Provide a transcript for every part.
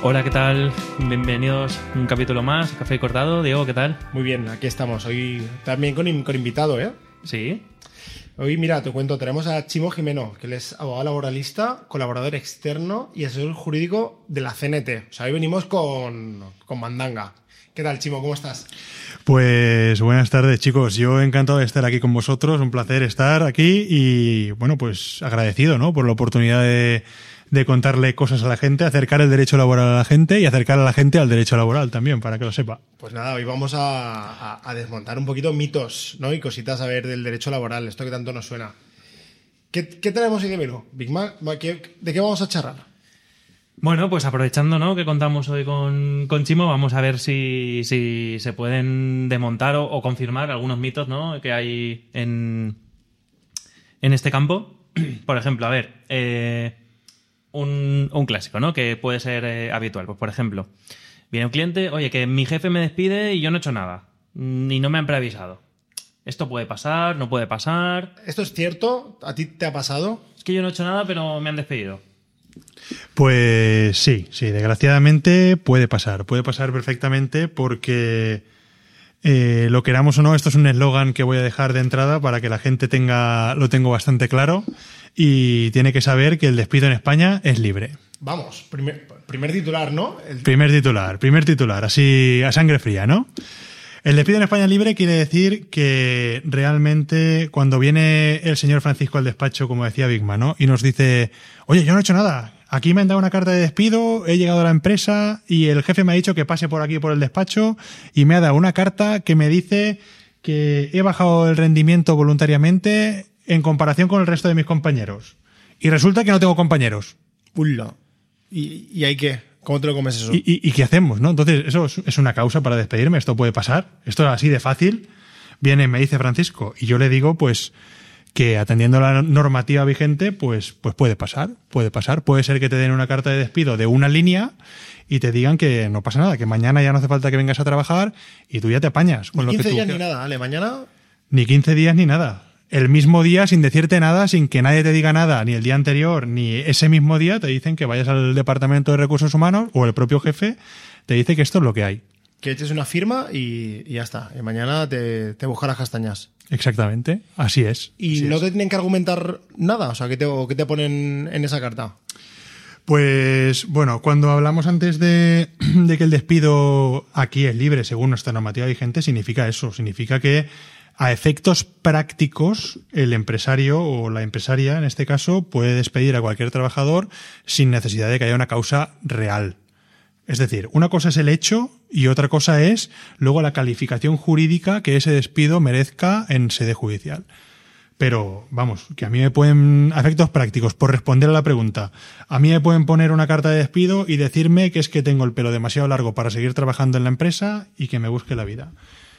Hola, ¿qué tal? Bienvenidos a un capítulo más, Café Cortado. Diego, ¿qué tal? Muy bien, aquí estamos. Hoy también con invitado, ¿eh? Sí. Hoy, mira, te cuento, tenemos a Chimo Jimeno, que él es abogado laboralista, colaborador externo y asesor jurídico de la CNT. O sea, hoy venimos con mandanga. ¿Qué tal, Chimo? ¿Cómo estás? Pues buenas tardes, chicos. Yo encantado de estar aquí con vosotros. Un placer estar aquí y, bueno, pues agradecido, ¿no?, por la oportunidad de contarle cosas a la gente, acercar el derecho laboral a la gente y acercar a la gente al derecho laboral también, para que lo sepa. Pues nada, hoy vamos a desmontar un poquito mitos, ¿no?, y cositas a ver del derecho laboral, esto que tanto nos suena. ¿Qué tenemos hoy de menú? Big Mac, ¿de qué vamos a charlar? Bueno, pues aprovechando, ¿no?, que contamos hoy con Chimo, vamos a ver si se pueden desmontar o confirmar algunos mitos, ¿no?, que hay en este campo. Por ejemplo, a ver, un clásico, ¿no?, que puede ser habitual. Pues, por ejemplo, viene un cliente, oye, que mi jefe me despide y yo no he hecho nada, y no me han preavisado. ¿Esto puede pasar? ¿No puede pasar? ¿Esto es cierto? ¿A ti te ha pasado? Es que yo no he hecho nada, pero me han despedido. Pues sí, desgraciadamente puede pasar perfectamente porque lo queramos o no, esto es un eslogan que voy a dejar de entrada para que la gente lo tengo bastante claro y tiene que saber que el despido en España es libre. Vamos, primer titular, ¿no? Primer titular, así a sangre fría, ¿no? El despido en España libre quiere decir que realmente cuando viene el señor Francisco al despacho, como decía Bigman, ¿no?, y nos dice, oye, yo no he hecho nada, aquí me han dado una carta de despido, he llegado a la empresa y el jefe me ha dicho que pase por aquí por el despacho y me ha dado una carta que me dice que he bajado el rendimiento voluntariamente en comparación con el resto de mis compañeros. Y resulta que no tengo compañeros. ¡Ulla! ¿Y hay qué? ¿Cómo te lo comes eso? ¿Y qué hacemos, no? Entonces, eso es una causa para despedirme. Esto puede pasar. Esto es así de fácil. Viene, me dice Francisco, y yo le digo, pues, que atendiendo a la normativa vigente, pues puede pasar. Puede ser que te den una carta de despido de una línea y te digan que no pasa nada, que mañana ya no hace falta que vengas a trabajar y tú ya te apañas con lo que tú 15 días ni nada, ¿vale? ¿Mañana? Ni 15 días ni nada. El mismo día, sin decirte nada, sin que nadie te diga nada, ni el día anterior, ni ese mismo día, te dicen que vayas al Departamento de Recursos Humanos o el propio jefe te dice que esto es lo que hay. Que eches una firma y ya está. Y mañana te buscan las castañas. Exactamente, así es. ¿Y así no es. te tienen que argumentar nada? O sea, ¿qué te ponen en esa carta? Pues, bueno, cuando hablamos antes de que el despido aquí es libre según nuestra normativa vigente, significa eso. Significa que a efectos prácticos, el empresario o la empresaria, en este caso, puede despedir a cualquier trabajador sin necesidad de que haya una causa real. Es decir, una cosa es el hecho y otra cosa es luego la calificación jurídica que ese despido merezca en sede judicial. Pero, vamos, que a mí me pueden, a efectos prácticos, por responder a la pregunta, a mí me pueden poner una carta de despido y decirme que es que tengo el pelo demasiado largo para seguir trabajando en la empresa y que me busque la vida.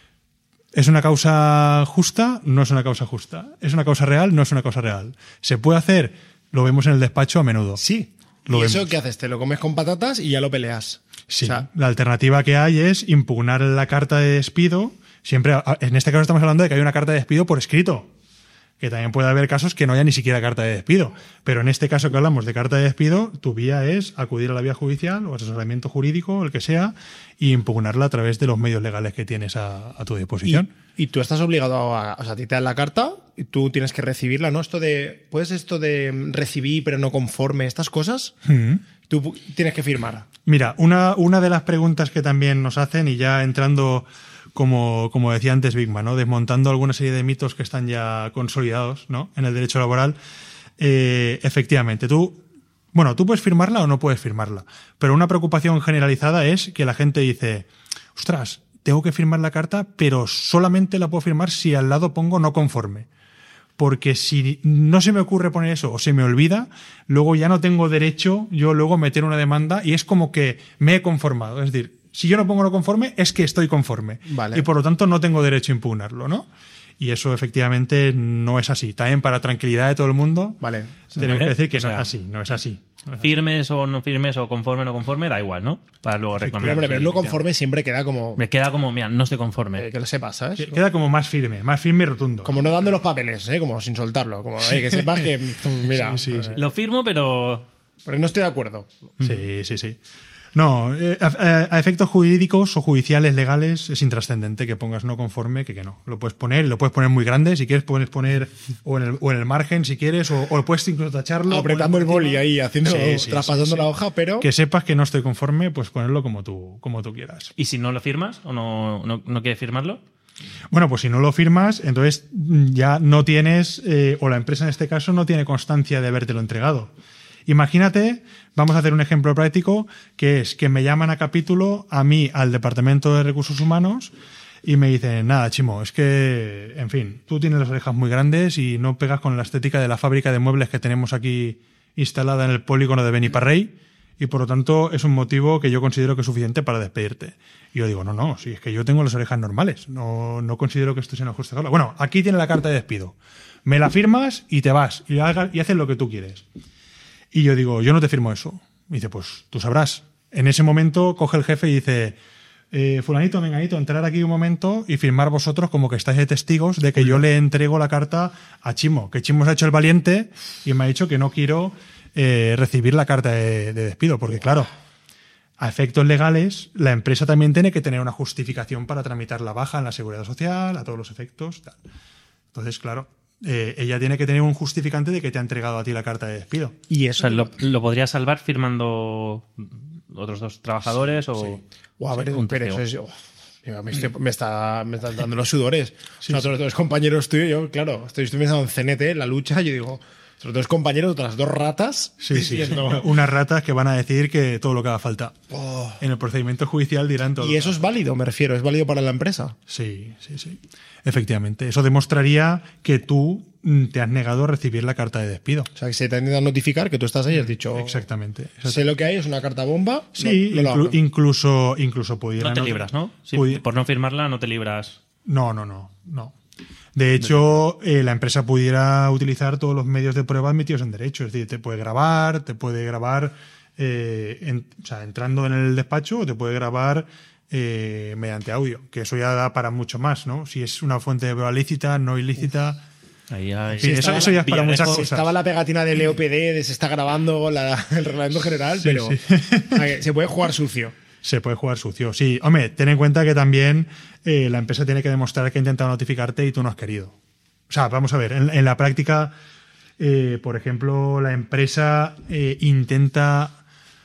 ¿Es una causa justa? No es una causa justa. ¿Es una causa real? No es una causa real. ¿Se puede hacer? Lo vemos en el despacho a menudo. Sí. ¿Y eso qué haces? ¿Te lo comes con patatas y ya lo peleas? Sí. O sea, la alternativa que hay es impugnar la carta de despido. Siempre, en este caso estamos hablando de que hay una carta de despido por escrito. Que también puede haber casos que no haya ni siquiera carta de despido. Pero en este caso que hablamos de carta de despido, tu vía es acudir a la vía judicial o asesoramiento jurídico, el que sea, y impugnarla a través de los medios legales que tienes a tu disposición. Y tú estás obligado o sea, a ti te dan la carta y tú tienes que recibirla, ¿no? ¿Puedes esto de recibir pero no conforme, estas cosas? Tú tienes que firmar. Mira, una de las preguntas que también nos hacen, y ya entrando, como decía antes Bigman, ¿no?, desmontando alguna serie de mitos que están ya consolidados, ¿no?, en el derecho laboral, efectivamente, tú puedes firmarla o no puedes firmarla, pero una preocupación generalizada es que la gente dice, ostras, tengo que firmar la carta, pero solamente la puedo firmar si al lado pongo no conforme. Porque si no se me ocurre poner eso o se me olvida, luego ya no tengo derecho yo luego meter una demanda y es como que me he conformado. Es decir, si yo no pongo no conforme, es que estoy conforme. Vale. Y por lo tanto no tengo derecho a impugnarlo, ¿no? Y eso efectivamente no es así. También para tranquilidad de todo el mundo, vale, tenemos que decir que no es así. Firmes o no firmes o conforme o no conforme, da igual, ¿no? Para luego reclamar. Pero no conforme siempre queda como... Me queda como, mira, no estoy conforme. que lo sepas, ¿sabes? Queda como más firme y rotundo. Como no dando los papeles, como sin soltarlo. Como que sepas que, mira... Sí. Lo firmo, pero no estoy de acuerdo. Sí. No, a efectos jurídicos o judiciales legales es intrascendente que pongas no conforme que no. Lo puedes poner, lo puedes poner muy grande, si quieres puedes poner o en el margen si quieres, o puedes incluso tacharlo. Apretando el boli ahí, haciendo, Sí, traspasando la hoja, pero... Que sepas que no estoy conforme, pues ponerlo como tú quieras. ¿Y si no lo firmas o no quieres firmarlo? Bueno, pues si no lo firmas, entonces ya no tienes, o la empresa en este caso no tiene constancia de habértelo entregado. Imagínate, vamos a hacer un ejemplo práctico, que es que me llaman a capítulo, a mí, al Departamento de Recursos Humanos, y me dicen, nada, Chimo, es que, en fin, tú tienes las orejas muy grandes y no pegas con la estética de la fábrica de muebles que tenemos aquí instalada en el polígono de Beniparrey, y por lo tanto es un motivo que yo considero que es suficiente para despedirte. Y yo digo, no, si es que yo tengo las orejas normales, no considero que esto sea una justa causa. Bueno, aquí tiene la carta de despido. Me la firmas y te vas, y haces lo que tú quieres. Y yo digo, yo no te firmo eso. Y dice, pues tú sabrás. En ese momento coge el jefe y dice, fulanito, menganito, entrar aquí un momento y firmar vosotros como que estáis de testigos de que yo le entrego la carta a Chimo, que Chimo se ha hecho el valiente y me ha dicho que no quiero recibir la carta de despido, porque claro, a efectos legales, la empresa también tiene que tener una justificación para tramitar la baja en la seguridad social, a todos los efectos, tal. Entonces, claro, ella tiene que tener un justificante de que te ha entregado a ti la carta de despido. Y eso, o sea, lo podría salvar firmando otros dos trabajadores o... Sí. A ver, un pero tercero. eso es... me están dando los sudores. Sí, O sea, todos los compañeros tuyos, yo, claro, estoy pensando en CNT, en la lucha, yo digo, los dos compañeros, otras dos ratas, diciendo... Unas ratas que van a decir que todo lo que haga falta. Oh. En el procedimiento judicial dirán todo. Y eso es válido, me refiero, es válido para la empresa. Sí. Efectivamente. Eso demostraría que tú te has negado a recibir la carta de despido. O sea, que se te ha intentado notificar que tú estás ahí y has dicho... Exactamente. Sé lo que hay, es una carta bomba. Sí, no lo hago. incluso pudiera... No te libras, ¿no? Sí, por no firmarla no te libras. No. De hecho, la empresa pudiera utilizar todos los medios de prueba admitidos en derecho. Es decir, te puede grabar entrando en el despacho, o te puede grabar mediante audio, que eso ya da para mucho más, ¿no? Si es una fuente de prueba lícita, no ilícita... Ahí hay... Sí, eso ya es para muchas cosas. Estaba la pegatina del EOPD, de se está grabando el reglamento general, Sí, pero sí. se puede jugar sucio. Se puede jugar sucio, sí. Hombre, ten en cuenta que también la empresa tiene que demostrar que ha intentado notificarte y tú no has querido. O sea, vamos a ver, en la práctica, por ejemplo, la empresa intenta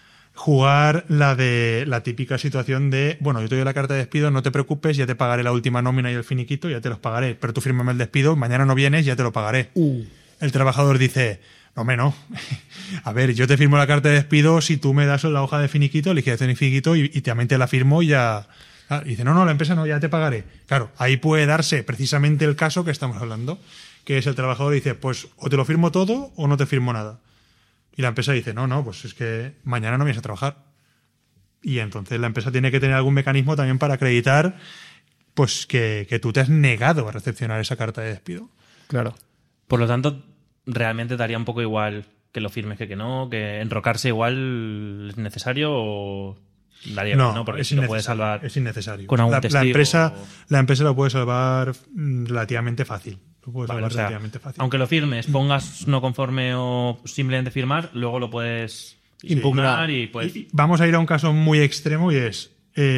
jugar la típica situación de, bueno, yo te doy la carta de despido, no te preocupes, ya te pagaré la última nómina y el finiquito, ya te los pagaré, pero tú fírmame el despido, mañana no vienes, ya te lo pagaré. El trabajador dice, no. A ver, yo te firmo la carta de despido si tú me das la hoja de finiquito, liquidación y finiquito, y también te la firmo y ya... Y dice, no, la empresa no, ya te pagaré. Claro, ahí puede darse precisamente el caso que estamos hablando, que es el trabajador dice, pues o te lo firmo todo o no te firmo nada. Y la empresa dice, no, pues es que mañana no vienes a trabajar. Y entonces la empresa tiene que tener algún mecanismo también para acreditar pues que tú te has negado a recepcionar esa carta de despido. Claro. Por lo tanto, realmente daría un poco igual que lo firmes que no, que enrocarse igual es necesario o daría igual, ¿no? Porque es si lo puedes salvar es innecesario. con algún la testigo empresa lo puede salvar relativamente fácil. Lo puede Vale, salvar o sea, relativamente fácil. aunque lo firmes, pongas no conforme o simplemente firmar, luego lo puedes impugnar y pues... Y vamos a ir a un caso muy extremo y es,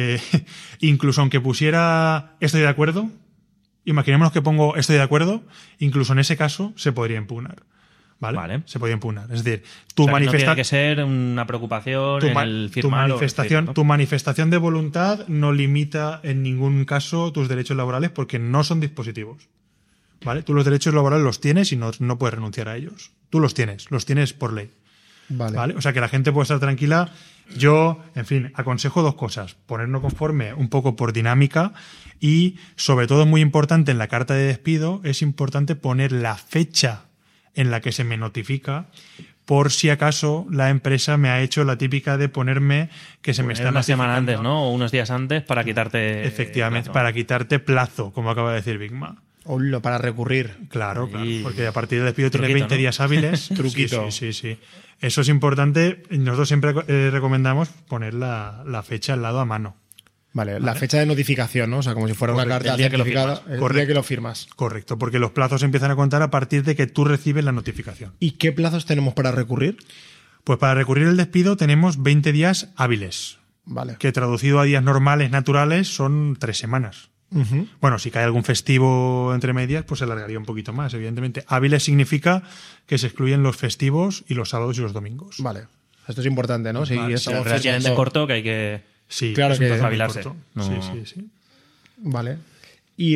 incluso aunque pusiera estoy de acuerdo, imaginémonos que pongo estoy de acuerdo, incluso en ese caso se podría impugnar. ¿Vale? Se podría impugnar. Es decir, tu no tiene que ser una preocupación en el firmar tu manifestación de voluntad no limita en ningún caso tus derechos laborales porque no son dispositivos. ¿Vale? Tú los derechos laborales los tienes y no puedes renunciar a ellos. Tú los tienes por ley. Vale. O sea, que la gente puede estar tranquila. Yo, en fin, aconsejo dos cosas. Ponernos conforme un poco por dinámica y, sobre todo, muy importante en la carta de despido, es importante poner la fecha en la que se me notifica por si acaso la empresa me ha hecho la típica de ponerme que se me está una semana notificando. antes, ¿no? O unos días antes para quitarte... Efectivamente, plazo. para quitarte plazo, como acaba de decir Bigma. O para recurrir. Claro, porque a partir del despido tienes Truquito, 20 ¿no? días hábiles. Truquito. Sí. Eso es importante. Nosotros siempre recomendamos poner la fecha al lado a mano. Vale, la fecha de notificación, ¿no? O sea, como si fuera una Correcto, carta el día que lo certificada, firmas. el día que lo firmas. Correcto, porque los plazos empiezan a contar a partir de que tú recibes la notificación. ¿Y qué plazos tenemos para recurrir? Pues para recurrir el despido tenemos 20 días hábiles. Vale. que traducido a días normales, naturales, son 3 semanas. Ujú. Bueno, si cae algún festivo entre medias, pues se alargaría un poquito más, evidentemente. Hábiles significa que se excluyen los festivos y los sábados y los domingos. Vale. Esto es importante, ¿no? Si Vale, Es estamos relativamente fijando- corto que hay que... Sí, Claro es un que- plazo muy espabilarse. corto. No- Sí. Vale. Y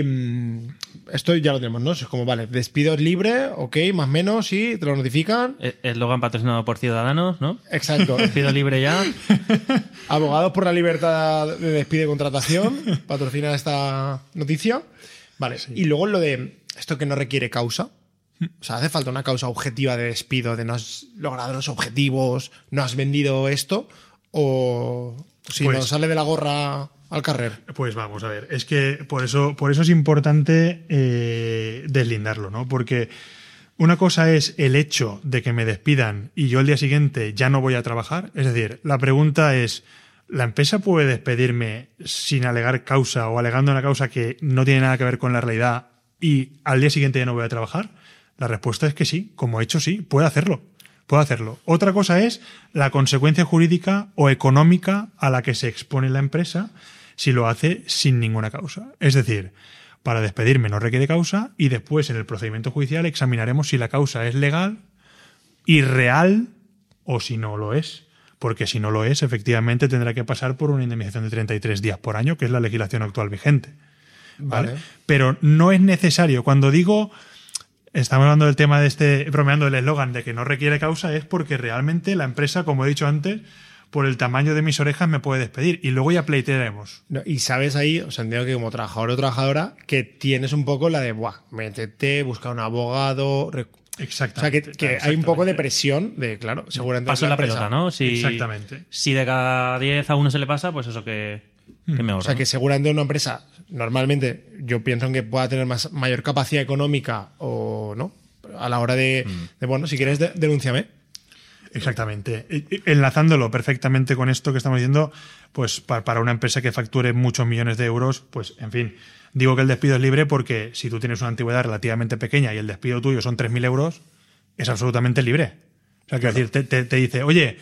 esto ya lo tenemos, ¿no? Es como, vale, despido es libre, ok, más o menos, sí, te lo notifican. Eslogan patrocinado por Ciudadanos, ¿no? Exacto. Despido libre ya. Abogados por la libertad de despido y contratación patrocina esta noticia. Vale. Y luego lo de esto que no requiere causa. O sea, hace falta una causa objetiva de despido, de no has logrado los objetivos, no has vendido esto, o si Pues- no sale de la gorra al carrer. Pues vamos a ver, es que por eso es importante deslindarlo, ¿no? Porque una cosa es el hecho de que me despidan y yo el día siguiente ya no voy a trabajar. Es decir, la pregunta es, ¿la empresa puede despedirme sin alegar causa o alegando una causa que no tiene nada que ver con la realidad y al día siguiente ya no voy a trabajar? La respuesta es que sí, como hecho sí, puede hacerlo. Puede hacerlo. Otra cosa es la consecuencia jurídica o económica a la que se expone la empresa si lo hace sin ninguna causa. Es decir, para despedirme no requiere causa y después en el procedimiento judicial examinaremos si la causa es legal y real o si no lo es. Porque si no lo es, efectivamente tendrá que pasar por una indemnización de 33 días por año, que es la legislación actual vigente. ¿Vale? Vale. Pero no es necesario. Cuando digo... Estamos hablando del tema de bromeando del eslogan de que no requiere causa, es porque realmente la empresa, como he dicho antes, por el tamaño de mis orejas me puede despedir y luego ya pleitearemos. No, y sabes ahí, o sea, entiendo que como trabajador o trabajadora, que tienes un poco la de, buah, métete, busca un abogado. O sea, Exactamente. que hay un poco de presión de, claro, seguramente. Paso en la pelota, ¿no? Exactamente. Si de cada 10 a uno se le pasa, pues eso que me ahorra. O sea, que seguramente una empresa, normalmente, yo pienso en que pueda tener mayor capacidad económica o no, a la hora de bueno, si quieres, denúnciame. Exactamente. Enlazándolo perfectamente con esto que estamos diciendo, pues para una empresa que facture muchos millones de euros, pues en fin, digo que el despido es libre porque si tú tienes una antigüedad relativamente pequeña y el despido tuyo son 3.000 euros, es absolutamente libre. O sea, quiero decir, te dice, oye,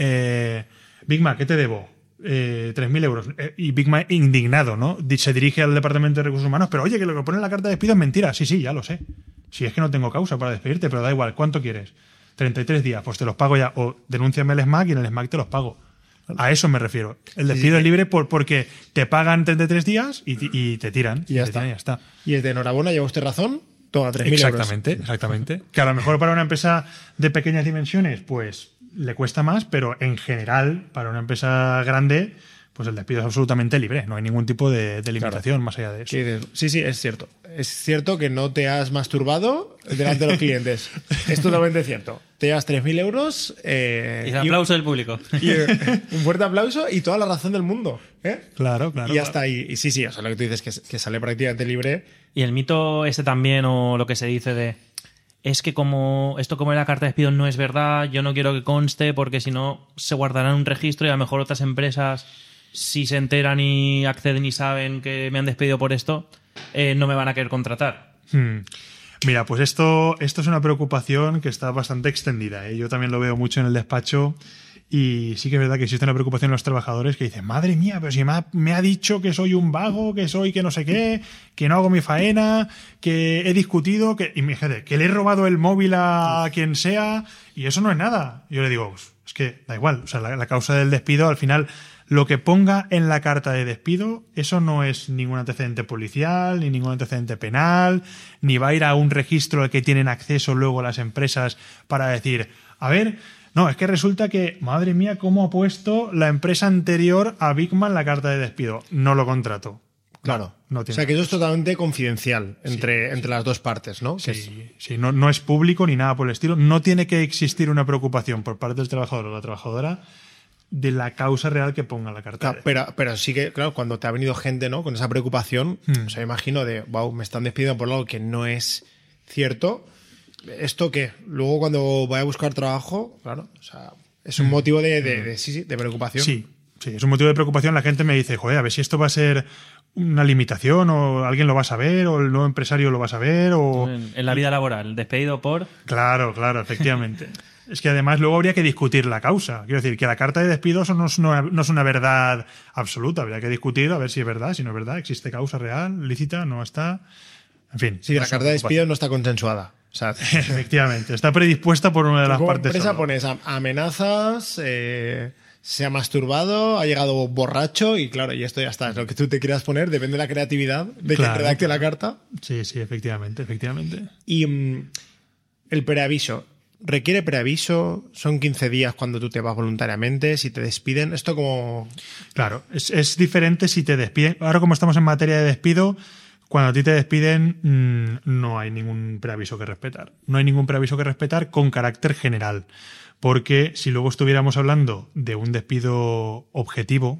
Big Mac, ¿qué te debo? 3.000 euros. Y Big Mac indignado, ¿no? Se dirige al Departamento de Recursos Humanos, pero oye, que lo que pone en la carta de despido es mentira. Sí, ya lo sé. Si es que no tengo causa para despedirte, pero da igual, ¿cuánto quieres? 33 días, pues te los pago ya. O denúnciame al SMAC y en el SMAC te los pago. A eso me refiero. El despido es libre porque te pagan 33 días y te tiran. Y ya te está. tiran, ya está. Y es de enhorabuena, lleva usted razón, toma 3.000 euros. Exactamente. Que a lo mejor para una empresa de pequeñas dimensiones, pues le cuesta más, pero en general, para una empresa grande, pues el despido es absolutamente libre. No hay ningún tipo de limitación más allá de eso. ¿Qué dices? Sí, es cierto. Es cierto que no te has masturbado delante de los clientes. Es totalmente cierto. Te llevas 3.000 euros. Y el aplauso del público. y, un fuerte aplauso y toda la razón del mundo. Claro. Y ya está ahí. Y sí, o sea, lo que tú dices que sale prácticamente libre. Y el mito este también, o lo que se dice de... Es que como en la carta de despido no es verdad, yo no quiero que conste porque si no se guardará en un registro y a lo mejor otras empresas, si se enteran y acceden y saben que me han despedido por esto, no me van a querer contratar. Mira, pues esto es una preocupación que está bastante extendida, ¿eh? Yo también lo veo mucho en el despacho y sí que es verdad que existe una preocupación en los trabajadores que dicen, madre mía, pero si me ha dicho que soy un vago, que soy que no sé qué, que no hago mi faena, que he discutido, y fíjate, que le he robado el móvil a quien sea y eso no es nada. Yo le digo, pues, es que da igual, o sea, la causa del despido al final... Lo que ponga en la carta de despido, eso no es ningún antecedente policial, ni ningún antecedente penal, ni va a ir a un registro al que tienen acceso luego las empresas para decir, a ver, no, es que resulta que, madre mía, ¿cómo ha puesto la empresa anterior a Big Mac la carta de despido? No lo contrato. Claro. No tiene o sea, que eso es totalmente confidencial entre las dos partes, ¿no? Sí, no es público ni nada por el estilo. No tiene que existir una preocupación por parte del trabajador o la trabajadora de la causa real que ponga la carta. Claro, pero sí que, claro, cuando te ha venido gente, ¿no? Con esa preocupación, o sea, imagino de, wow, me están despidiendo por algo que no es cierto. ¿Esto qué? Luego cuando voy a buscar trabajo, claro, o sea, es un motivo de preocupación. Sí, es un motivo de preocupación. La gente me dice, joder, a ver si esto va a ser una limitación o alguien lo va a saber o el nuevo empresario lo va a saber o... En la vida laboral, despedido por... Claro, efectivamente. Es que además luego habría que discutir la causa. Quiero decir, que la carta de despido eso no es una verdad absoluta. Habría que discutir a ver si es verdad, si no es verdad. ¿Existe causa real, lícita, no está? En fin. Sí, la carta de despido no está consensuada. O sea, efectivamente, está predispuesta por una de las como partes. empresa solo. pones amenazas, se ha masturbado, ha llegado borracho y claro, y esto ya está. Lo que tú te quieras poner depende de la creatividad de quien redacte la carta. Sí, efectivamente. Y el preaviso. ¿Requiere preaviso? ¿Son 15 días cuando tú te vas voluntariamente? Si te despiden, esto como... Claro, es diferente si te despiden. Ahora como estamos en materia de despido, cuando a ti te despiden no hay ningún preaviso que respetar. No hay ningún preaviso que respetar con carácter general. Porque si luego estuviéramos hablando de un despido objetivo,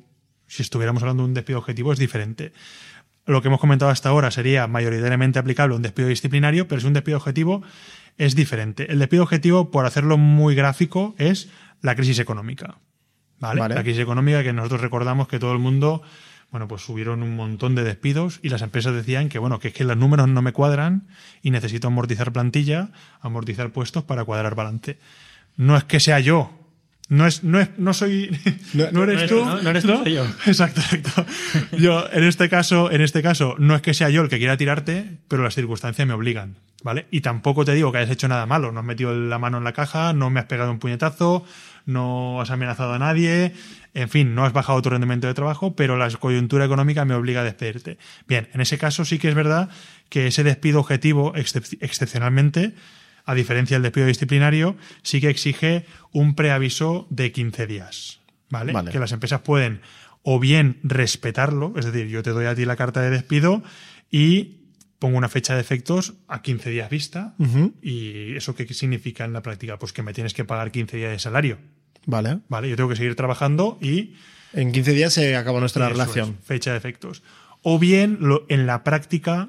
es diferente. Lo que hemos comentado hasta ahora sería mayoritariamente aplicable a un despido disciplinario, pero si un despido objetivo es diferente. El despido objetivo, por hacerlo muy gráfico, es la crisis económica. ¿Vale? La crisis económica que nosotros recordamos que todo el mundo, bueno, pues subieron un montón de despidos y las empresas decían que, bueno, que es que los números no me cuadran y necesito amortizar plantilla, amortizar puestos para cuadrar balance. No es que sea yo. No soy. No eres tú. No eres tú, soy yo. Exacto. Yo, en este caso, no es que sea yo el que quiera tirarte, pero las circunstancias me obligan, ¿vale? Y tampoco te digo que hayas hecho nada malo. No has metido la mano en la caja, no me has pegado un puñetazo, no has amenazado a nadie, en fin, no has bajado tu rendimiento de trabajo, pero la coyuntura económica me obliga a despedirte. Bien, en ese caso sí que es verdad que ese despido objetivo, excepcionalmente, a diferencia del despido disciplinario, sí que exige un preaviso de 15 días, ¿vale? Que las empresas pueden o bien respetarlo, es decir, yo te doy a ti la carta de despido y pongo una fecha de efectos a 15 días vista. ¿Y eso qué significa en la práctica? Pues que me tienes que pagar 15 días de salario. Vale. Yo tengo que seguir trabajando y... En 15 días se acaba nuestra relación. Fecha de efectos. O bien, en la práctica,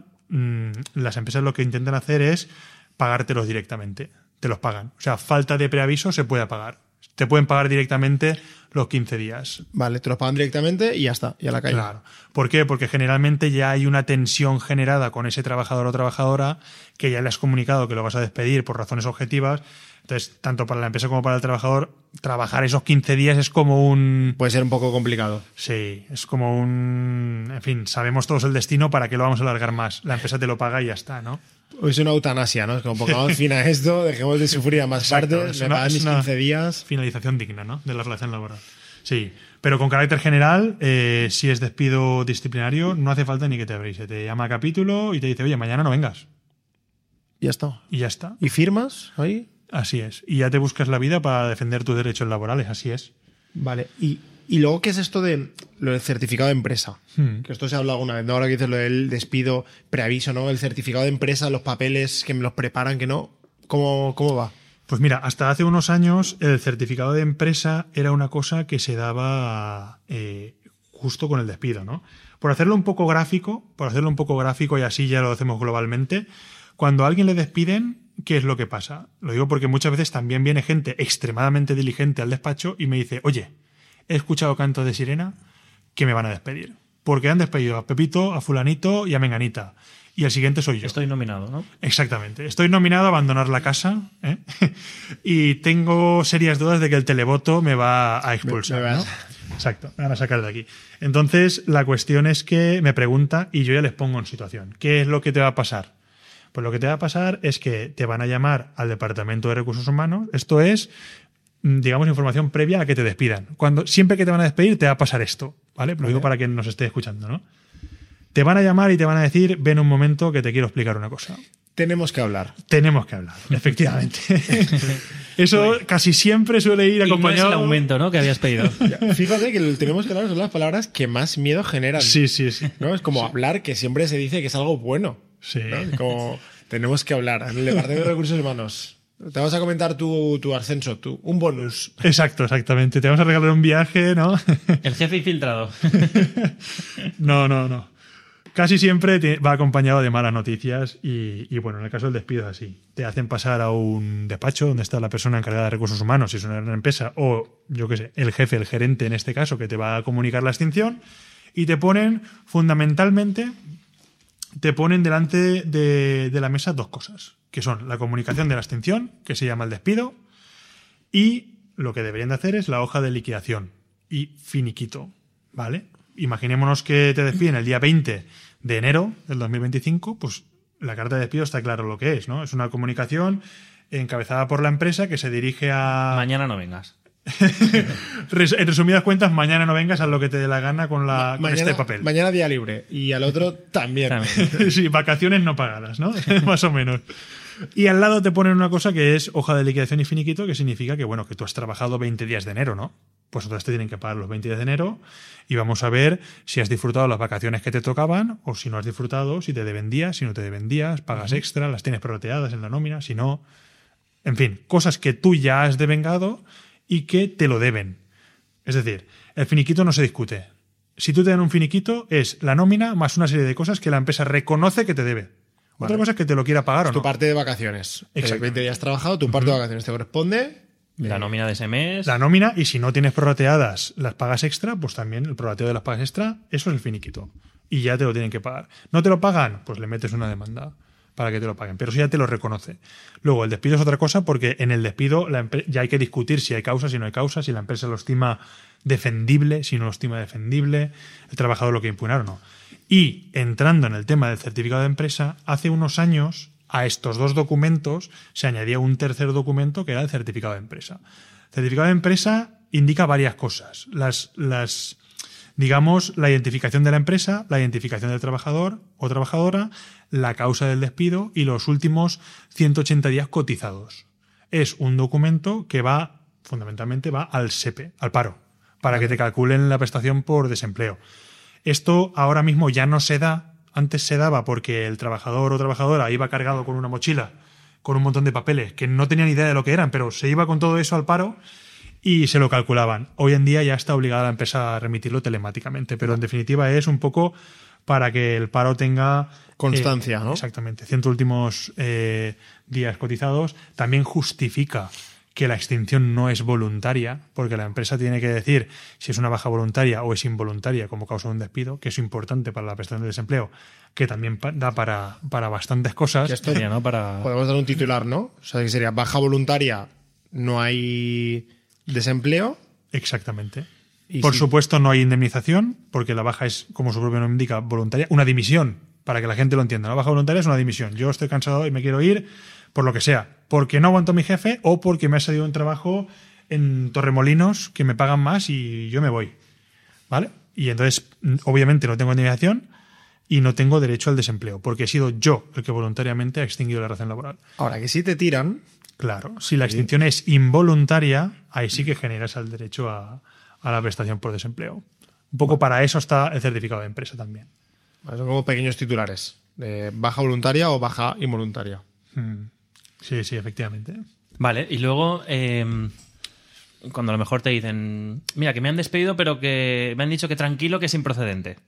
las empresas lo que intentan hacer es pagártelos directamente. Te los pagan. O sea, falta de preaviso se puede pagar. Te pueden pagar directamente los 15 días. Vale, te los pagan directamente y ya está, y a la calle. Claro. ¿Por qué? Porque generalmente ya hay una tensión generada con ese trabajador o trabajadora que ya le has comunicado que lo vas a despedir por razones objetivas. Entonces, tanto para la empresa como para el trabajador, trabajar esos 15 días es como un... Puede ser un poco complicado. Sí, es como un... En fin, sabemos todos el destino, ¿para qué lo vamos a alargar más? La empresa te lo paga y ya está, ¿no? Es una eutanasia, ¿no? Es como pongamos fin a esto, dejemos de sufrir a más partes, me pagan mis 15 días. Finalización digna, ¿no? De la relación laboral. Sí, pero con carácter general, si es despido disciplinario, no hace falta ni que te avise. Te llama a capítulo y te dice, oye, mañana no vengas. Ya está. Y ya está. ¿Y firmas ahí? Así es. Y ya te buscas la vida para defender tus derechos laborales, así es. Vale. Y luego, ¿qué es esto de lo del certificado de empresa? Que esto se ha hablado alguna vez, ¿no? Ahora que dices lo del despido, preaviso, ¿no? El certificado de empresa, los papeles que me los preparan, que no. ¿Cómo va? Pues mira, hasta hace unos años el certificado de empresa era una cosa que se daba justo con el despido, ¿no? Por hacerlo un poco gráfico y así ya lo hacemos globalmente, cuando a alguien le despiden, ¿qué es lo que pasa? Lo digo porque muchas veces también viene gente extremadamente diligente al despacho y me dice, oye, he escuchado cantos de sirena que me van a despedir. Porque han despedido a Pepito, a Fulanito y a Menganita. Y el siguiente soy yo. Estoy nominado, ¿no? Exactamente. Estoy nominado a abandonar la casa, ¿eh? Y tengo serias dudas de que el televoto me va a expulsar, ¿no? Exacto, me van a sacar de aquí. Entonces, la cuestión es que me pregunta y yo ya les pongo en situación. ¿Qué es lo que te va a pasar? Pues lo que te va a pasar es que te van a llamar al Departamento de Recursos Humanos. Esto es, digamos, información previa a que te despidan. Siempre que te van a despedir te va a pasar esto, ¿vale? Lo digo para quien nos esté escuchando, ¿no? Te van a llamar y te van a decir, ven un momento que te quiero explicar una cosa. Tenemos que hablar. Tenemos que hablar, efectivamente. Eso casi siempre suele ir acompañado... Y no es el aumento, ¿no?, que habías pedido. Fíjate que el tenemos que hablar son las palabras que más miedo generan. Sí. ¿No? Es como hablar, que siempre se dice que es algo bueno. Sí. ¿No? Como tenemos que hablar. En el Departamento de Recursos Humanos. Te vas a comentar tu ascenso, un bonus. Exactamente. Te vamos a regalar un viaje, ¿no? El jefe infiltrado. No. Casi siempre va acompañado de malas noticias y bueno, en el caso del despido es así. Te hacen pasar a un despacho donde está la persona encargada de recursos humanos, si es una gran empresa, o yo qué sé, el jefe, el gerente en este caso, que te va a comunicar la extinción, y te ponen, fundamentalmente, delante de la mesa dos cosas, que son la comunicación de la extinción, que se llama el despido, Y lo que deberían de hacer es la hoja de liquidación y finiquito, ¿vale? Imaginémonos que te despiden el día 20 de enero del 2025, pues la carta de despido está claro lo que es, ¿no? Es una comunicación encabezada por la empresa que se dirige a... Mañana no vengas. En resumidas cuentas, mañana no vengas, haz lo que te dé la gana con este papel. Mañana día libre. Y al otro también. Sí, vacaciones no pagadas, ¿no? Más o menos. Y al lado te ponen una cosa que es hoja de liquidación y finiquito, que significa que, bueno, que tú has trabajado 20 días de enero, ¿no? Pues entonces te tienen que pagar los 20 días de enero y vamos a ver si has disfrutado las vacaciones que te tocaban o si no has disfrutado, si te deben días, si no te deben días, pagas extra, las tienes prorrateadas en la nómina, si no... En fin, cosas que tú ya has devengado y que te lo deben. Es decir, el finiquito no se discute. Si tú te dan un finiquito, es la nómina más una serie de cosas que la empresa reconoce que te debe. Vale. Otra cosa es que te lo quiera pagar o Tu no. parte de vacaciones. Exacto. 20 días trabajado, tu parte de vacaciones te corresponde. La nómina de ese mes. La nómina, y si no tienes prorrateadas las pagas extra, pues también el prorrateo de las pagas extra, eso es el finiquito. Y ya te lo tienen que pagar. ¿No te lo pagan? Pues le metes una demanda para que te lo paguen. Pero eso ya te lo reconoce. Luego, el despido es otra cosa porque en el despido ya hay que discutir si hay causa, si no hay causa, si la empresa lo estima defendible, si no lo estima defendible, el trabajador lo que impugnar o no. Y entrando en el tema del certificado de empresa, hace unos años a estos dos documentos se añadía un tercer documento que era el certificado de empresa. El certificado de empresa indica varias cosas. Digamos, la identificación de la empresa, la identificación del trabajador o trabajadora, la causa del despido y los últimos 180 días cotizados. Es un documento que fundamentalmente va al SEPE, al paro, para que te calculen la prestación por desempleo. Esto ahora mismo ya no se da. Antes se daba porque el trabajador o trabajadora iba cargado con una mochila, con un montón de papeles, que no tenía ni idea de lo que eran, pero se iba con todo eso al paro y se lo calculaban. Hoy en día ya está obligada la empresa a remitirlo telemáticamente, pero en definitiva es un poco para que el paro tenga... Constancia, ¿no? Exactamente. 100 últimos días cotizados. También justifica que la extinción no es voluntaria, porque la empresa tiene que decir si es una baja voluntaria o es involuntaria como causa de un despido, que es importante para la prestación de desempleo, que también da para bastantes cosas. Que esto Sería, ¿no? Para... Podemos dar un titular, ¿no? O sea, que sería baja voluntaria, no hay desempleo. Exactamente. Y Por si- supuesto, no hay indemnización, porque la baja es, como su propio nombre indica, voluntaria. Una dimisión, para que la gente lo entienda. La baja voluntaria es una dimisión. Yo estoy cansado y me quiero ir por lo que sea. Porque no aguanto a mi jefe o porque me ha salido un trabajo en Torremolinos que me pagan más y yo me voy. ¿Vale? Y entonces, obviamente, no tengo indemnización y no tengo derecho al desempleo, porque he sido yo el que voluntariamente ha extinguido la relación laboral. Ahora, que si te tiran, Claro, si la extinción es involuntaria, ahí sí que generas el derecho a la prestación por desempleo. Un poco para eso está el certificado de empresa también. son como pequeños titulares. De baja voluntaria o baja involuntaria. Sí, sí, efectivamente. Vale, y luego cuando a lo mejor te dicen, mira, que me han despedido, pero que me han dicho que tranquilo, que es improcedente.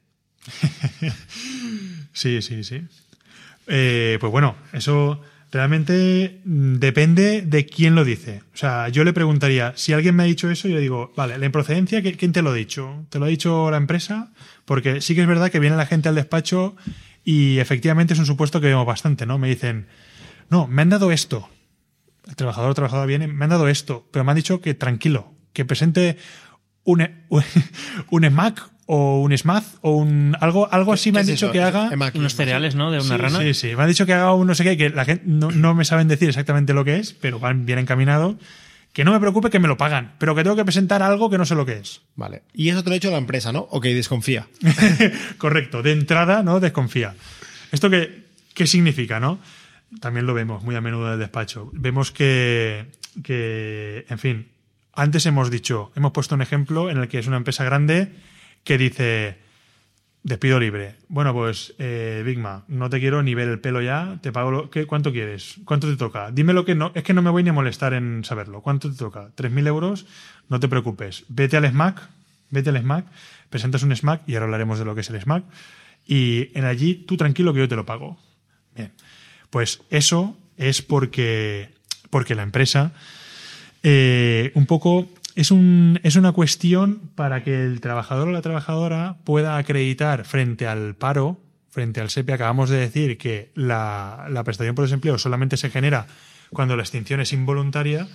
Sí, sí, sí. Pues bueno, eso realmente depende de quién lo dice. O sea, yo le preguntaría, si alguien me ha dicho eso, yo digo, vale, la improcedencia, ¿quién te lo ha dicho? ¿Te lo ha dicho la empresa? Porque sí que es verdad que viene la gente al despacho y efectivamente es un supuesto que vemos bastante, ¿no? Me dicen, no, me han dado esto. El trabajador o trabajadora viene, me han dado esto, pero me han dicho que tranquilo, que presente un EMAC o un SMAD o algo así me han ¿Qué es dicho eso? que haga. Unos cereales, ¿no? De una Sí, rana. Sí, sí. Me han dicho que haga un no sé qué, que la gente no me saben decir exactamente lo que es, pero van bien encaminados. Que no me preocupe que me lo pagan, pero que tengo que presentar algo que no sé lo que es. Vale. Y eso te lo ha dicho la empresa, ¿no? Ok, desconfía. Correcto. De entrada, ¿no? Desconfía. ¿Esto qué significa, no? También lo vemos muy a menudo en el despacho. Vemos que, en fin, antes hemos puesto un ejemplo en el que es una empresa grande que dice, despido libre. Bueno, pues, Bigma, no te quiero ni ver el pelo ya, te pago ¿cuánto quieres? ¿Cuánto te toca? Dime lo que no, es que no me voy ni a molestar en saberlo. ¿Cuánto te toca? 3.000 euros, no te preocupes. Vete al SMAC, presentas un SMAC y ahora hablaremos de lo que es el SMAC y en allí tú tranquilo que yo te lo pago. Bien. Pues eso es porque la empresa un poco es una cuestión para que el trabajador o la trabajadora pueda acreditar frente al paro, frente al SEPE. Acabamos de decir que la prestación por desempleo solamente se genera cuando la extinción es involuntaria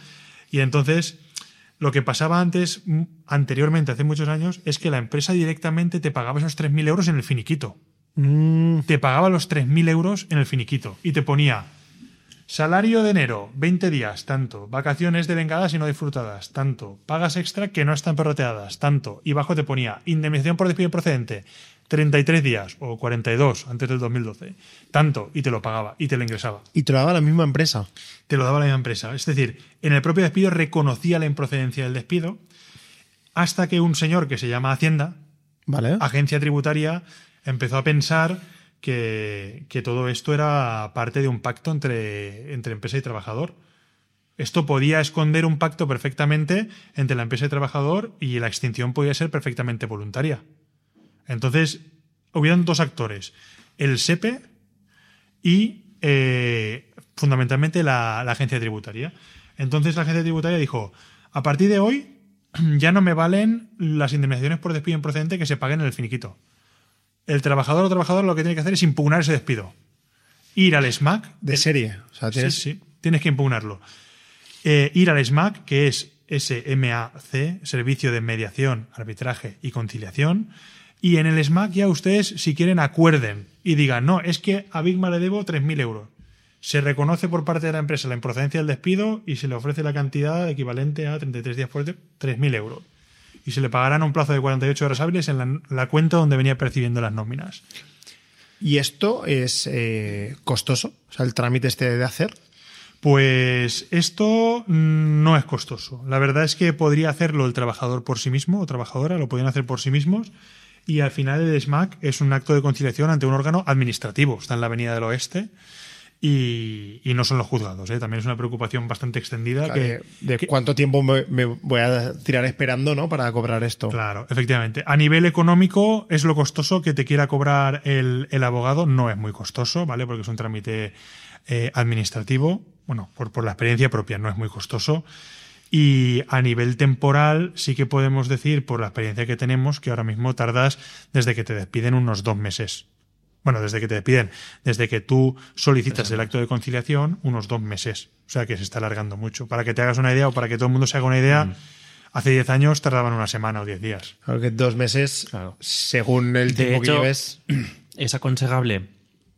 Y entonces, lo que pasaba anteriormente, hace muchos años, es que la empresa directamente te pagaba esos 3.000 euros en el finiquito. Te pagaba los 3.000 euros en el finiquito y te ponía salario de enero, 20 días, tanto. Vacaciones devengadas y no disfrutadas, tanto. Pagas extra que no están perroteadas, tanto. Y bajo te ponía indemnización por despido procedente, 33 días o 42 antes del 2012, tanto. Y te lo pagaba y te lo ingresaba. Y te lo daba la misma empresa. Te lo daba la misma empresa. Es decir, en el propio despido reconocía la improcedencia del despido hasta que un señor que se llama Hacienda, Vale. agencia tributaria, empezó a pensar que todo esto era parte de un pacto entre empresa y trabajador. Esto podía esconder un pacto perfectamente entre la empresa y trabajador y la extinción podía ser perfectamente voluntaria. Entonces, hubieron dos actores, el SEPE y fundamentalmente la agencia tributaria. Entonces la agencia tributaria dijo, a partir de hoy ya no me valen las indemnizaciones por despido improcedente que se paguen en el finiquito. El trabajador o trabajadora lo que tiene que hacer es impugnar ese despido. Ir al SMAC. De serie. O sea, tienes... Sí, tienes que impugnarlo. Ir al SMAC, que es SMAC, Servicio de Mediación, Arbitraje y Conciliación. Y en el SMAC ya ustedes, si quieren, acuerden y digan, no, es que a Bigma le debo 3.000 euros. Se reconoce por parte de la empresa la improcedencia del despido y se le ofrece la cantidad equivalente a 33 días por 3.000 euros. Y se le pagarán a un plazo de 48 horas hábiles en la cuenta donde venía percibiendo las nóminas. ¿Y esto es costoso? O sea, el trámite de hacer. Pues esto no es costoso. La verdad es que podría hacerlo el trabajador por sí mismo o trabajadora, lo podrían hacer por sí mismos. Y al final el SMAC es un acto de conciliación ante un órgano administrativo. Está en la Avenida del Oeste. Y no son los juzgados, ¿eh? También es una preocupación bastante extendida. Claro, ¿cuánto tiempo me voy a tirar esperando, ¿no? Para cobrar esto? Claro, efectivamente. A nivel económico es lo costoso que te quiera cobrar el abogado. No es muy costoso, ¿vale? Porque es un trámite administrativo. Bueno, por la experiencia propia no es muy costoso. Y a nivel temporal sí que podemos decir, por la experiencia que tenemos, que ahora mismo tardas desde que te despiden unos 2 meses. Bueno, desde que te despiden, desde que tú solicitas el acto de conciliación, unos 2 meses. O sea que se está alargando mucho. Para que te hagas una idea o para que todo el mundo se haga una idea, hace 10 años tardaban una semana o 10 días. Claro que 2 meses, claro, según el tiempo que lleves. Es aconsejable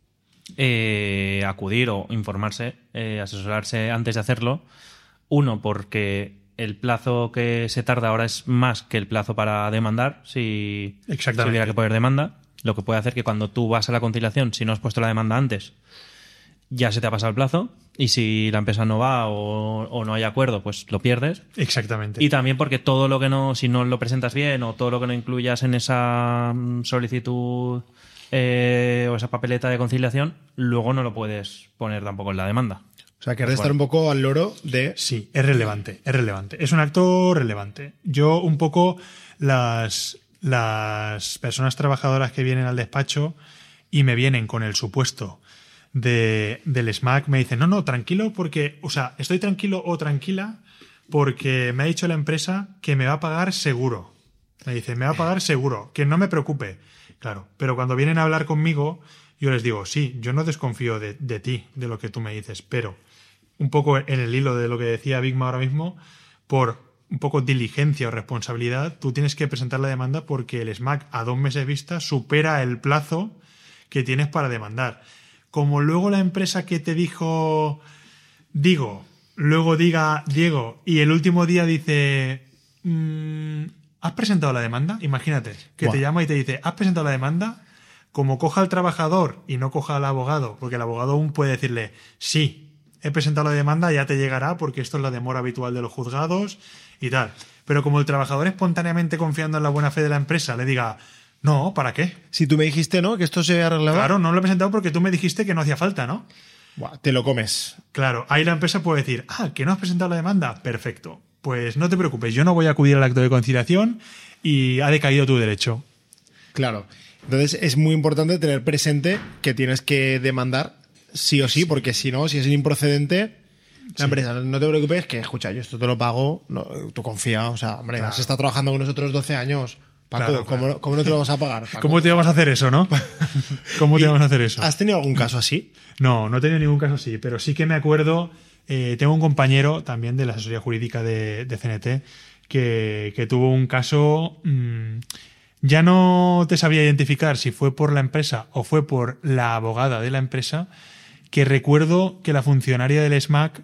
acudir o informarse, asesorarse antes de hacerlo. Uno, porque el plazo que se tarda ahora es más que el plazo para demandar, si hubiera que poner demanda. Lo que puede hacer que cuando tú vas a la conciliación, si no has puesto la demanda antes, ya se te ha pasado el plazo y si la empresa no va o no hay acuerdo, pues lo pierdes. Exactamente. Y también porque todo lo que no, si no lo presentas bien o todo lo que no incluyas en esa solicitud o esa papeleta de conciliación, luego no lo puedes poner tampoco en la demanda. O sea, que has de estar un poco al loro de... Sí, es relevante, es relevante. Es un acto relevante. Yo un poco las personas trabajadoras que vienen al despacho y me vienen con el supuesto del SMAC me dicen, no, tranquilo porque, o sea, estoy tranquilo o tranquila porque me ha dicho la empresa que me va a pagar seguro. Me dice, me va a pagar seguro, que no me preocupe. Claro, pero cuando vienen a hablar conmigo, yo les digo, sí, yo no desconfío de ti, de lo que tú me dices, pero un poco en el hilo de lo que decía Bigma ahora mismo, por un poco diligencia o responsabilidad, tú tienes que presentar la demanda porque el SMAC a 2 meses vista supera el plazo que tienes para demandar. Como luego la empresa que te dijo luego diga Diego y el último día dice ¿has presentado la demanda? Imagínate que te llama y te dice ¿has presentado la demanda? Como coja al trabajador y no coja al abogado, porque el abogado aún puede decirle sí, he presentado la demanda, ya te llegará porque esto es la demora habitual de los juzgados y tal. Pero como el trabajador espontáneamente confiando en la buena fe de la empresa le diga, no, ¿para qué? Si tú me dijiste, ¿no?, que esto se arreglaba. Claro, no lo he presentado porque tú me dijiste que no hacía falta, ¿no? Buah, te lo comes. Claro, ahí la empresa puede decir, que no has presentado la demanda, perfecto. Pues no te preocupes, yo no voy a acudir al acto de conciliación y ha decaído tu derecho. Claro. Entonces es muy importante tener presente que tienes que demandar sí o sí, porque si no, si es improcedente, la empresa, no te preocupes, que escucha, yo esto te lo pago, no, tú confía, o sea, hombre, has estado trabajando con nosotros 12 años, Paco, claro. ¿Cómo no te lo vas a pagar, Paco? ¿Cómo te vamos a hacer eso, no? ¿Cómo te vamos a hacer eso? ¿Has tenido algún caso así? No he tenido ningún caso así, pero sí que me acuerdo tengo un compañero también de la asesoría jurídica de CNT que tuvo un caso... ya no te sabría identificar si fue por la empresa o fue por la abogada de la empresa, que recuerdo que la funcionaria del SMAC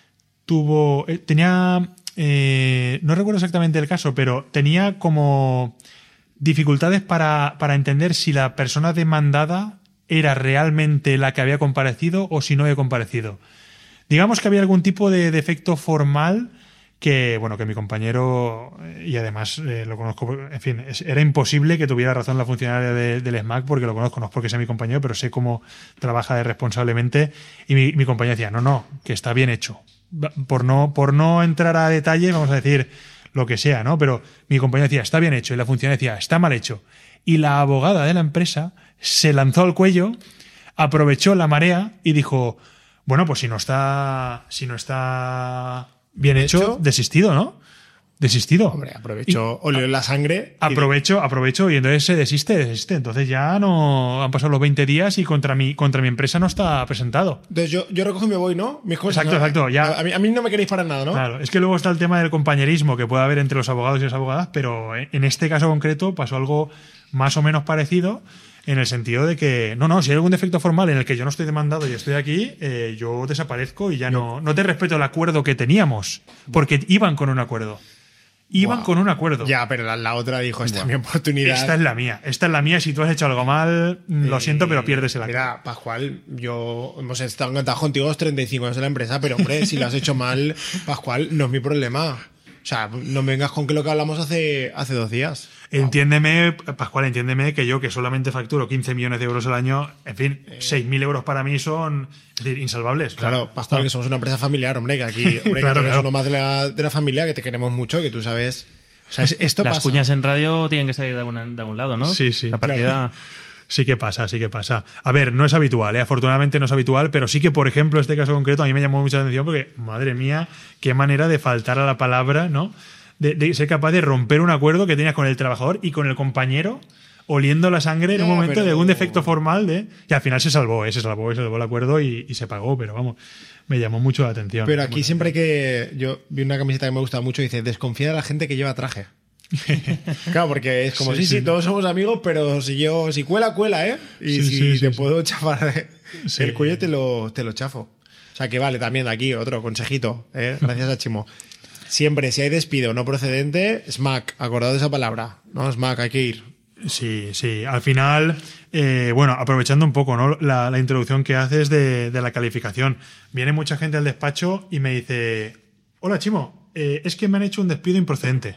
tenía... no recuerdo exactamente el caso, pero tenía como dificultades para entender si la persona demandada era realmente la que había comparecido o si no había comparecido. Digamos que había algún tipo de defecto formal que mi compañero, y además lo conozco, en fin, era imposible que tuviera razón la funcionaria del SMAC, porque lo conozco, no es porque sea mi compañero, pero sé cómo trabaja responsablemente, y mi compañero decía, no, que está bien hecho. Por no entrar a detalle, vamos a decir lo que sea, ¿no? Pero mi compañero decía, está bien hecho, y la funcionaria decía, está mal hecho. Y la abogada de la empresa se lanzó al cuello, aprovechó la marea y dijo, bueno, pues si no está bien hecho, desistido, ¿no? Desistido. Hombre, aprovecho, olió la sangre. Aprovecho y entonces se desiste. Entonces ya no han pasado los 20 días y contra mi empresa no está presentado. Entonces yo recojo y me voy, ¿no? Mis cosas. Exacto. Ya. A mí no me queréis para nada, ¿no? Claro, es que luego está el tema del compañerismo que puede haber entre los abogados y las abogadas, pero en este caso concreto pasó algo más o menos parecido, en el sentido de que, si hay algún defecto formal en el que yo no estoy demandado y estoy aquí, yo desaparezco y ya no te respeto el acuerdo que teníamos, porque iban con un acuerdo. Con un acuerdo. Ya, pero la otra dijo, esta es mi oportunidad. Esta es la mía. Si tú has hecho algo mal, lo siento, pero pierdes el acuerdo. Mira, Pascual, yo hemos estado encantados contigo los 35 años de la empresa, pero hombre, si lo has hecho mal, Pascual, no es mi problema. O sea, no me vengas con que lo que hablamos hace 2 días. Entiéndeme, Pascual, que yo, que solamente facturo 15 millones de euros al año, en fin, 6.000 euros para mí son, es decir, insalvables. Claro, Pascual, que somos una empresa familiar, hombre, que aquí, hombre, claro, que eres uno más de la familia, que te queremos mucho, que tú sabes. O sea, esto Las pasa. cuñas en radio tienen que salir de algún lado, ¿no? Sí. La partida... Claro. Sí que pasa. A ver, no es habitual, afortunadamente no es habitual, pero sí que, por ejemplo, este caso concreto a mí me llamó mucha atención porque, madre mía, qué manera de faltar a la palabra, ¿no? De ser capaz de romper un acuerdo que tenías con el trabajador y con el compañero, oliendo la sangre en un momento de algún defecto formal y al final se salvó el acuerdo y se pagó, pero vamos, me llamó mucho la atención. Pero aquí siempre hay que... Yo vi una camiseta que me gusta mucho y dice, desconfía de la gente que lleva traje. Claro, porque es como, sí, todos somos amigos, pero si cuela, ¿eh? Y si te puedo chafar el cuello, te lo chafo. O sea que vale, también aquí otro consejito, ¿eh? Gracias a Chimo. Siempre, si hay despido no procedente, SMAC, acordado de esa palabra, ¿no? SMAC, hay que ir. Sí. Al final, aprovechando un poco, ¿no? La introducción que haces de la calificación. Viene mucha gente al despacho y me dice, hola Chimo, es que me han hecho un despido improcedente.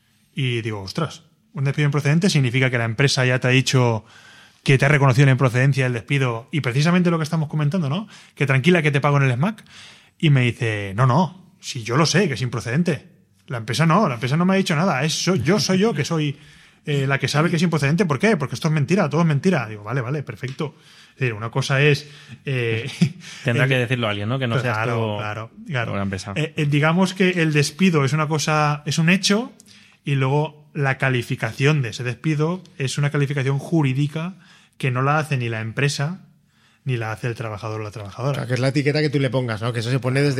Y digo, ostras, un despido improcedente significa que la empresa ya te ha dicho que te ha reconocido la improcedencia del despido y precisamente lo que estamos comentando, ¿no? Que tranquila que te pago en el SMAC. Y me dice, no, si yo lo sé que es improcedente. La empresa no me ha dicho nada. Yo soy yo que soy la que sabe que es improcedente. ¿Por qué? Porque esto es mentira, todo es mentira. Digo, vale, perfecto. Es decir, una cosa es... Tendrá que decirlo alguien, ¿no? Que no seas tú claro. la empresa. Digamos que el despido es una cosa, es un hecho, y luego la calificación de ese despido es una calificación jurídica que no la hace ni la empresa ni la hace el trabajador o la trabajadora. Claro, que es la etiqueta que tú le pongas, ¿no? Que eso se pone desde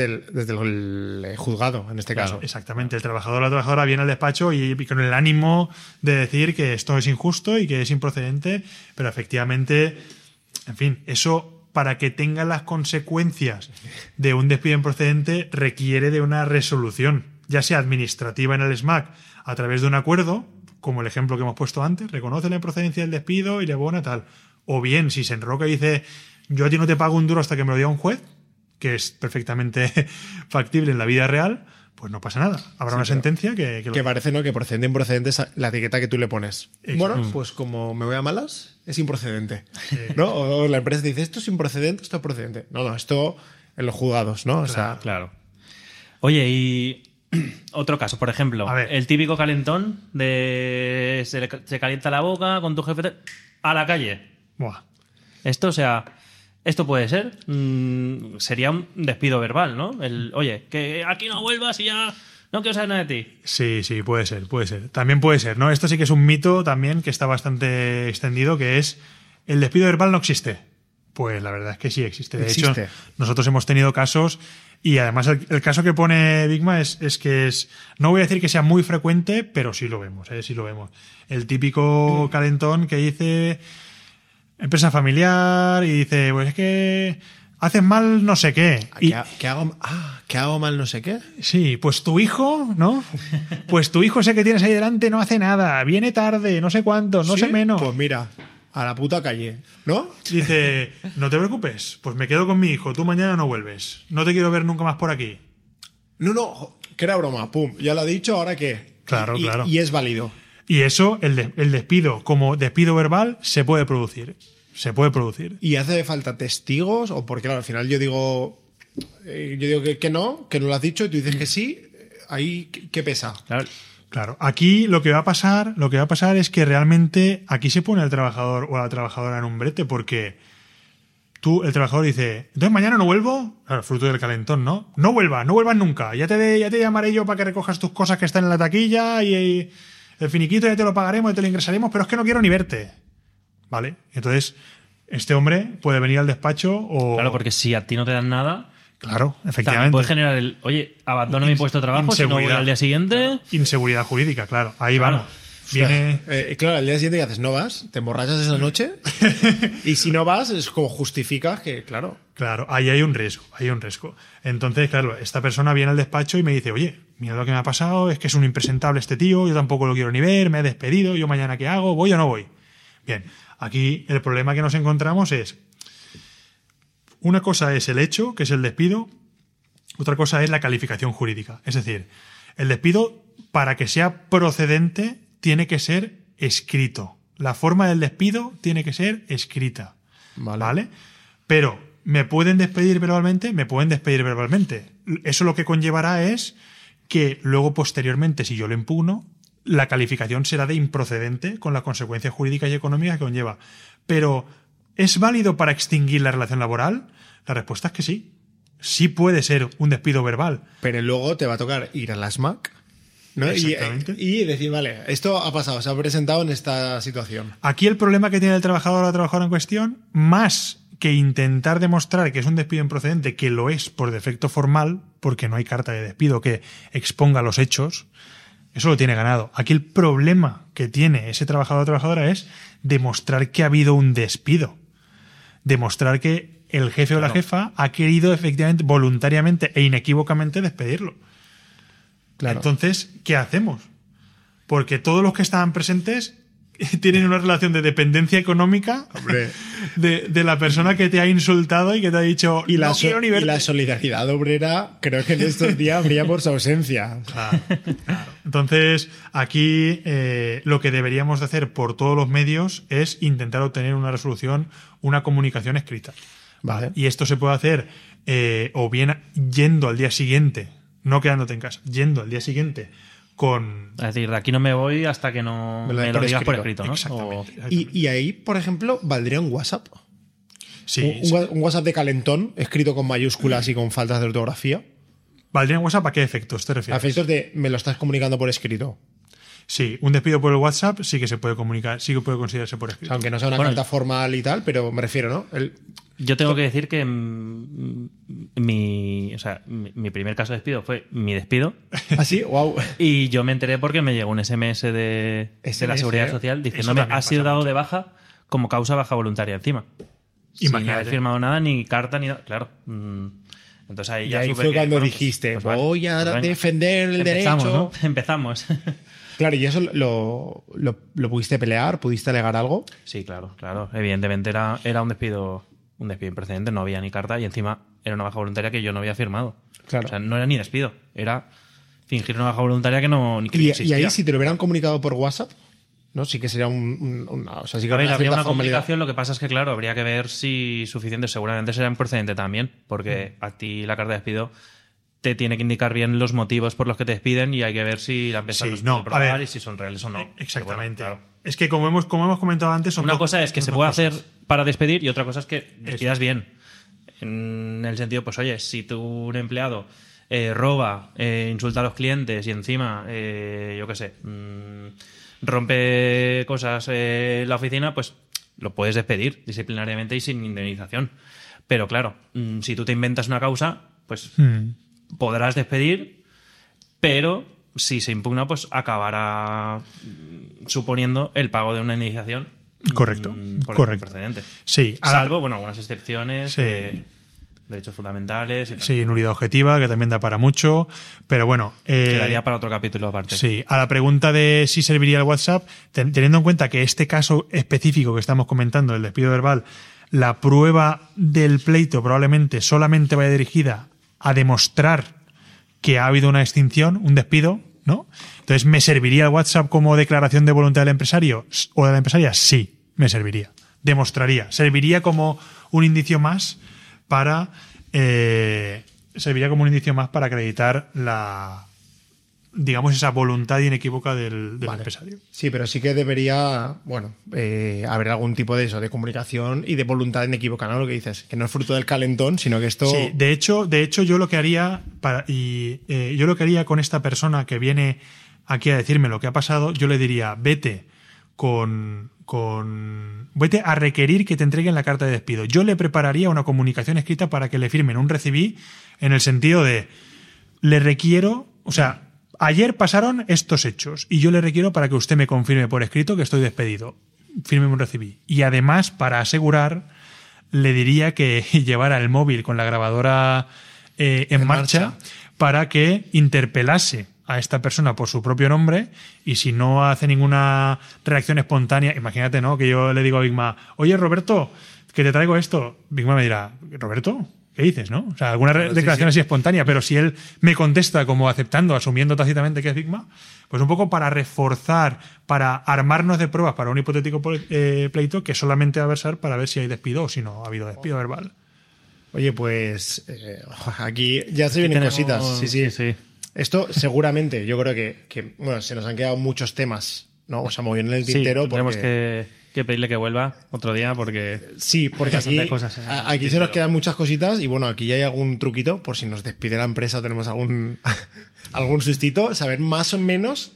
el juzgado, en este caso. Exactamente. El trabajador o la trabajadora viene al despacho y con el ánimo de decir que esto es injusto y que es improcedente, pero efectivamente, en fin, eso, para que tenga las consecuencias de un despido improcedente, requiere de una resolución, ya sea administrativa en el SMAC a través de un acuerdo, como el ejemplo que hemos puesto antes, reconoce la improcedencia del despido y le abona tal. O bien, si se enroca y dice, yo a ti no te pago un duro hasta que me lo diga un juez, que es perfectamente factible en la vida real, pues no pasa nada. Habrá una sentencia que parece, ¿no? Que procedente e improcedente es la etiqueta que tú le pones. Bueno, pues como me voy a malas, es improcedente. ¿No? O la empresa dice, esto es improcedente, esto es procedente. No, esto en los juzgados, ¿no? O sea, claro. Oye, y otro caso, por ejemplo, el típico calentón de se calienta la boca con tu jefe a la calle. Buah. Esto puede ser. Sería un despido verbal, ¿no? Oye, que aquí no vuelvas y ya no quiero saber nada de ti. Sí, puede ser. También puede ser, ¿no? Esto sí que es un mito también que está bastante extendido, que es el despido verbal no existe. Pues la verdad es que sí existe. De Existe. hecho, nosotros hemos tenido casos y además el caso que pone Bigma es que es, no voy a decir que sea muy frecuente, pero sí lo vemos, sí lo vemos. El típico calentón que dice empresa familiar y dice, pues es que haces mal no sé qué. Y, ¿Que hago mal no sé qué? sí, pues tu hijo, ¿no? Pues tu hijo ese que tienes ahí delante no hace nada, viene tarde, no sé cuánto, no ¿Sí? sé menos. Pues mira, a la puta calle, ¿no? Dice, no te preocupes, pues me quedo con mi hijo, tú mañana no vuelves. No te quiero ver nunca más por aquí. No, que era broma, pum, ya lo ha dicho, ¿ahora qué? Claro, claro. Y es válido. Y eso, el despido como despido verbal, se puede producir. Se puede producir. ¿Y hace falta testigos? O porque claro, al final yo digo que no lo has dicho y tú dices que sí, ahí ¿qué pesa? Claro, aquí lo que va a pasar es que realmente aquí se pone al trabajador o a la trabajadora en un brete, porque el trabajador dice, entonces mañana no vuelvo, claro, fruto del calentón, ¿no? No vuelvas nunca, ya te llamaré yo para que recojas tus cosas que están en la taquilla y el finiquito ya te lo pagaremos, ya te lo ingresaremos, pero es que no quiero ni verte. ¿Vale? Entonces, este hombre puede venir al despacho o... Claro, porque si a ti no te dan nada... Claro, También efectivamente. puede generar oye, abandono mi puesto de trabajo, si no voy Inseguridad. al día siguiente... Inseguridad jurídica, claro. Ahí Claro. vamos. Viene... Claro, al día siguiente que haces, no vas, te emborrachas esa noche y si no vas es como justificas que, claro. Claro, ahí hay un riesgo, Entonces, claro, esta persona viene al despacho y me dice, oye, mira lo que me ha pasado, es que es un impresentable este tío, yo tampoco lo quiero ni ver, me he despedido, yo mañana qué hago, ¿voy o no voy? Bien, aquí el problema que nos encontramos es, una cosa es el hecho, que es el despido, otra cosa es la calificación jurídica. Es decir, el despido, para que sea procedente, tiene que ser escrito. La forma del despido tiene que ser escrita. ¿Vale? Pero, ¿me pueden despedir verbalmente? Me pueden despedir verbalmente. Eso lo que conllevará es que luego, posteriormente, si yo lo impugno, la calificación será de improcedente con las consecuencias jurídicas y económicas que conlleva. Pero, ¿es válido para extinguir la relación laboral? La respuesta es que sí. Sí puede ser un despido verbal. Pero luego te va a tocar ir a la SMAC, ¿no? Exactamente. Y decir, vale, esto ha pasado, se ha presentado en esta situación. Aquí el problema que tiene el trabajador o la trabajadora en cuestión, más que intentar demostrar que es un despido improcedente, que lo es por defecto formal, porque no hay carta de despido que exponga los hechos, eso lo tiene ganado. Aquí el problema que tiene ese trabajador o trabajadora es demostrar que ha habido un despido. Demostrar que el jefe o la jefa ha querido efectivamente, voluntariamente e inequívocamente despedirlo. Claro. Entonces, ¿qué hacemos? Porque todos los que estaban presentes tienen una relación de dependencia económica Hombre. de la persona que te ha insultado y que te ha dicho no quiero ni y verte. la solidaridad obrera creo que en estos días brilla por su ausencia. Claro. Entonces, aquí lo que deberíamos de hacer por todos los medios es intentar obtener una resolución, una comunicación escrita. Vale. Y esto se puede hacer o bien yendo al día siguiente, no quedándote en casa, yendo al día siguiente con... Es decir, de aquí no me voy hasta que no Me lo me den lo por digas por escrito. escrito, ¿no? Exactamente. Y ahí, por ejemplo, ¿valdría un WhatsApp? Sí, Un WhatsApp de calentón, escrito con mayúsculas y con faltas de ortografía. ¿Valdría en WhatsApp a qué efectos te refieres? A efectos de me lo estás comunicando por escrito. Sí, un despido por el WhatsApp sí que se puede comunicar, sí que puede considerarse por O escrito. sea, aunque no sea una Bueno, carta formal y tal, pero me refiero, ¿no? Yo tengo que decir que mi primer caso de despido fue mi despido. ¿Ah, sí? ¡Wow! Y yo me enteré porque me llegó un SMS de la SMS, Seguridad Social diciéndome Eso también has sido pasa dado mucho. de baja como causa baja voluntaria encima. Sin Imagínate. haber firmado nada, ni carta, ni nada. Claro. Entonces ahí Y ya ahí supe fue que, cuando bueno, dijiste, pues vale, voy a pues venga. defender el Empezamos, derecho. ¿no? Empezamos. Claro, ¿y eso lo pudiste pelear? ¿Pudiste alegar algo? Sí, claro. Evidentemente era un despido imprecedente, no había ni carta y encima era una baja voluntaria que yo no había firmado. Claro. O sea, no era ni despido, era fingir una baja voluntaria que no ni que Y existía. ahí, si te lo hubieran comunicado por WhatsApp, ¿no? Sí que sería o sea, sí que A ver, habría habría cierta una formalidad. comunicación, lo que pasa es que, claro, habría que ver si suficiente, seguramente será improcedente también, porque a ti la carta de despido te tiene que indicar bien los motivos por los que te despiden y hay que ver si la empresa Sí, los no, puede a ver. probar y si son reales o no. Exactamente. Pero bueno, claro. Es que como hemos comentado antes, son Una dos- cosa es que son se dos puede cosas. hacer para despedir y otra cosa es que despidas bien. En el sentido, pues oye, si tú un empleado roba, insulta a los clientes y encima, yo qué sé, rompe cosas en la oficina, pues lo puedes despedir disciplinariamente y sin indemnización. Pero claro, si tú te inventas una causa, pues podrás despedir, pero si se impugna, pues acabará suponiendo el pago de una indemnización. Correcto. Por el precedente. Sí. Salvo, bueno, algunas excepciones, derechos fundamentales. Y sí, nulidad objetiva, que también da para mucho. Pero bueno. Quedaría para otro capítulo aparte. Sí. A la pregunta de si serviría el WhatsApp, teniendo en cuenta que este caso específico que estamos comentando, el despido verbal, la prueba del pleito probablemente solamente vaya dirigida a demostrar que ha habido una extinción, un despido, ¿no? Entonces, ¿me serviría el WhatsApp como declaración de voluntad del empresario o de la empresaria? Sí, me serviría. Demostraría. Serviría como un indicio más para acreditar esa voluntad inequívoca del empresario. Sí, pero sí que debería, haber algún tipo de eso, de comunicación y de voluntad inequívoca, ¿no? Lo que dices, que no es fruto del calentón, sino que esto... Sí, de hecho, yo lo que haría con esta persona que viene aquí a decirme lo que ha pasado, yo le diría, vete a requerir que te entreguen la carta de despido. Yo le prepararía una comunicación escrita para que le firmen un recibí en el sentido de, le requiero, ayer pasaron estos hechos y yo le requiero para que usted me confirme por escrito que estoy despedido. Fírmeme un recibí. Y además, para asegurar, le diría que llevara el móvil con la grabadora en marcha para que interpelase a esta persona por su propio nombre y si no hace ninguna reacción espontánea, imagínate, ¿no? Que yo le digo a Bigma, oye, Roberto, que te traigo esto. Bigma me dirá, ¿Roberto? ¿Qué dices, no? O sea, alguna declaración así espontánea, pero si él me contesta como aceptando, asumiendo tácitamente que es Bigma, pues un poco para reforzar, para armarnos de pruebas para un hipotético pleito que solamente va a versar para ver si hay despido o si no ha habido despido verbal. Oye, pues aquí ya se vienen cositas. Sí. Esto seguramente, yo creo que se nos han quedado muchos temas, ¿no? O sea, muy bien en el tintero. Tenemos que pedirle que vuelva otro día porque... Sí, porque aquí se nos quedan muchas cositas y bueno, aquí ya hay algún truquito por si nos despide la empresa o tenemos algún sustito, saber más o menos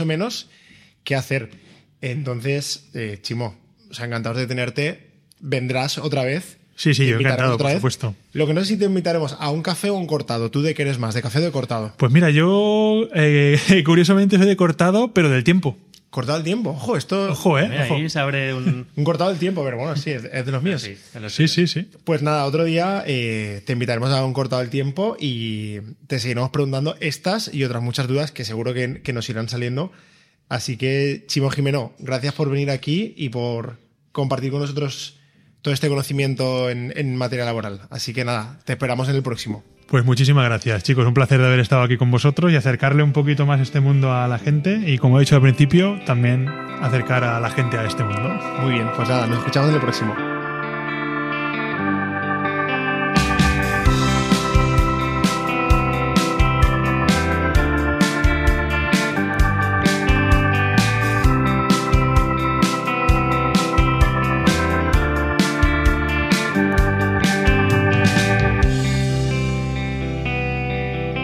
qué hacer. Entonces, Chimo, encantados de tenerte. Vendrás otra vez. Sí, yo encantado, por supuesto. Lo que no sé si te invitaremos a un café o un cortado. ¿Tú de qué eres más? ¿De café o de cortado? Pues mira, yo curiosamente soy de cortado, pero del tiempo. ¿Cortado el tiempo? Ojo, esto... Ojo. Ahí se abre un cortado del tiempo, pero bueno, sí, es de los míos. Sí. Pues nada, otro día te invitaremos a un cortado del tiempo y te seguiremos preguntando estas y otras muchas dudas que seguro que nos irán saliendo. Así que, Chimo Jimeno, gracias por venir aquí y por compartir con nosotros todo este conocimiento en materia laboral. Así que nada, te esperamos en el próximo. Pues muchísimas gracias, chicos. Un placer de haber estado aquí con vosotros y acercarle un poquito más este mundo a la gente y, como he dicho al principio, también acercar a la gente a este mundo. Muy bien, pues nada, nos escuchamos en el próximo.